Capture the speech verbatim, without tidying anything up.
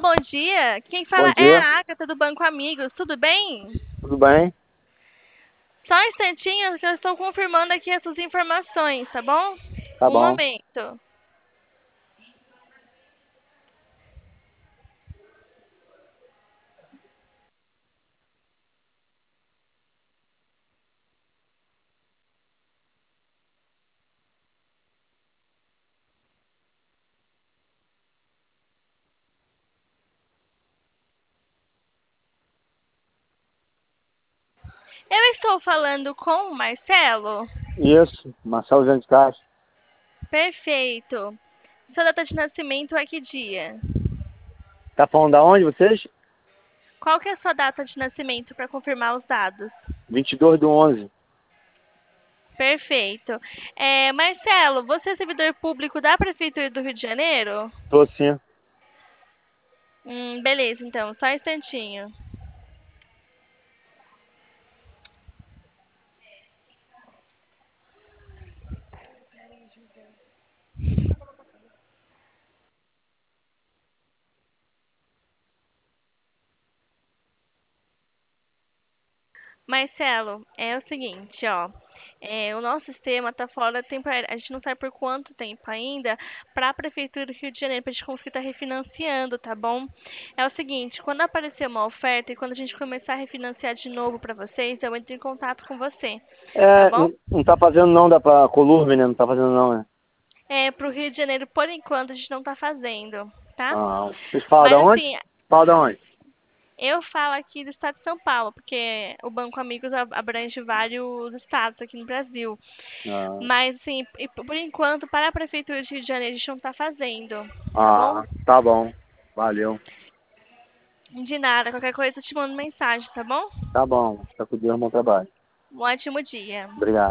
bom dia. Quem Bom fala é dia, a Agatha do Banco Amigos. Tudo bem? tudo bem? Só um instantinho que eu estou confirmando aqui as suas informações, tá bom? Tá Um bom. momento. Eu estou falando com o Marcelo. Isso, Marcelo Jânio de Castro. Perfeito. Sua data de nascimento é que dia? Tá falando da onde vocês? Qual que é a sua data de nascimento para confirmar os dados? vinte e dois do onze. Perfeito. É, Marcelo, você é servidor público da Prefeitura do Rio de Janeiro? Tô sim. Hum, beleza, então, só um instantinho. Marcelo, é o seguinte, ó. É, o nosso sistema está fora temporário. A gente não sabe por quanto tempo ainda para a Prefeitura do Rio de Janeiro, para a gente conseguir estar refinanciando, tá bom? É o seguinte, quando aparecer uma oferta e quando a gente começar a refinanciar de novo para vocês, eu entro em contato com você, tá É, bom? não, não tá fazendo não, dá pra Colurbe, né? Não tá fazendo não, né? É, para o Rio de Janeiro, por enquanto, a gente não está fazendo, tá? Ah, vocês falam da Mas onde? assim, Fala da onde? eu falo aqui do estado de São Paulo, porque o Banco Amigos ab- abrange vários estados aqui no Brasil. Ah, Mas, assim, e por enquanto, para a Prefeitura de Rio de Janeiro, a gente não está fazendo, tá bom? ah, tá bom. Valeu. De nada, qualquer coisa eu te mando mensagem, tá bom? Tá bom. Tá com Deus, bom trabalho. Um ótimo dia. Obrigado.